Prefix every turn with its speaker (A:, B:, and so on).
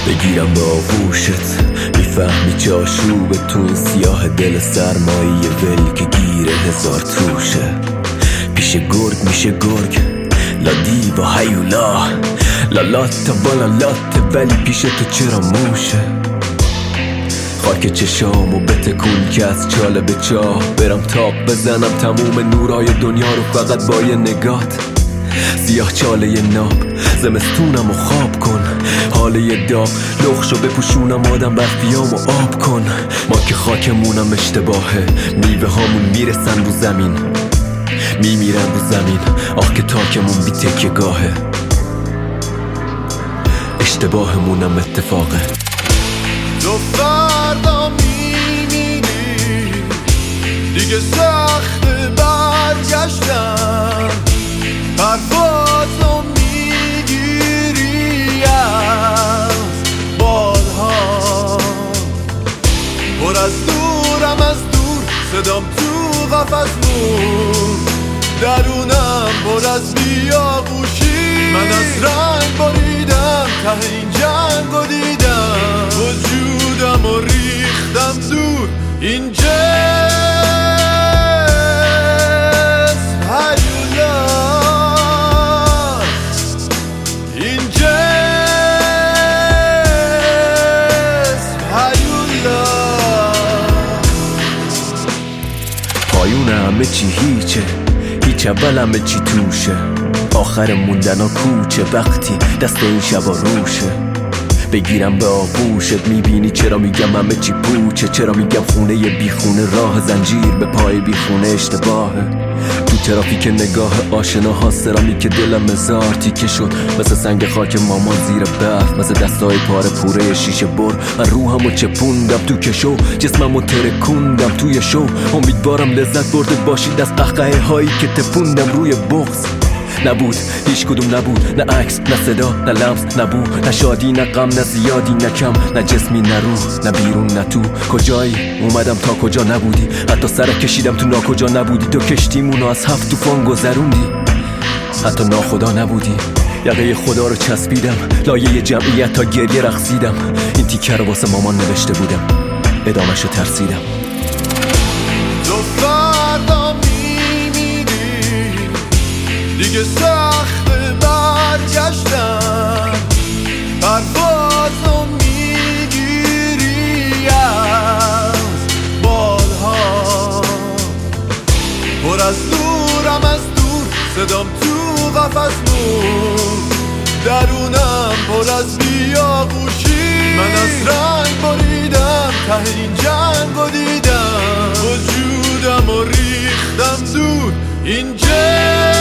A: بگیرم به آغوشت، میفهمی چه آشوبه تو این سیاه دل سرمایی ول که گیره هزار توشه. پیش گرگ میشه گرگ، لا دیوا هیولا، لا لاتا بالا لاته، ولی پیش تو چرا موشه؟ خاک چشامو بتکون که از چاله به چاه برم تاب بزنم تموم نورای دنیا رو فقط با یه نگات. سیاه چاله ناب زمستونم و خواب کن، حاله یه داغ لخشو بپوشونم آدم برفیامو آب کن. ما که خاکمونم اشتباهه، میوه هامون میرسن رو زمین، میمیرن رو زمین. آخ که تاکمون بی تکیه گاهه، اشتباهمونم اتفاقه.
B: تو فردا میمیری، دیگه سخته برگشتن، پروازو میگیری از بالها. پر از دورم از دور، صدام تو قفس مون، درونم پر از بیاغوشی. من از رنگ بریدم، ته این جنگو دیدم، وجودم و ریختم دور. این جسم هیولاست، این جسم هیولاست.
A: پایون همه چی هیچه، هیچ اول همه چی توشه، آخر موندن ها کوچه وقتی دست این شبا روشه. بگیرم به آغوشت، میبینی چرا میگم همه چی پوچه، چرا میگم خونه بی خونه، راه زنجیر به پای بی خونه اشتباهه. تو ترافیک نگاه آشناها سرامی که دلم مزار تیکه شد، مثل سنگ خاک مامان زیر برف، مثل دستای پاره پوره شیشه بر. من روحمو چپوندم تو کشو، جسممو ترکوندم توی شو. امیدوارم لذت برده باشید از قهقه هایی که تپوندم روی بغض. نبود هیچ کدوم، نبود نه عکس نه صدا نه لمس، نبود نه شادی نه غم نه زیادی نه کم، نه جسمی نه روح نه بیرون نه تو. کجایی اومدم تا کجا نبودی، حتی سر کشیدم تو ناکجا نبودی. تو کشتیمونو از 7 طوفان گذروندی، حتی ناخدا نبودی. یقه خدا رو چسبیدم لایه جمعیت تا گریه رقصیدم. این تیکه رو واسه مامان نوشته بودم، ادامه‌شو ترسیدم.
B: تو فردا میمیری، دیگه سخته برگشتن، پروازو میگیری از بالها. پر از دورم از دور، صدام تو قفس مون، درونم پر از بیاغوشی. من از رنگ بریدم، ته این جنگو دیدم، وجودم و ریختم دور. این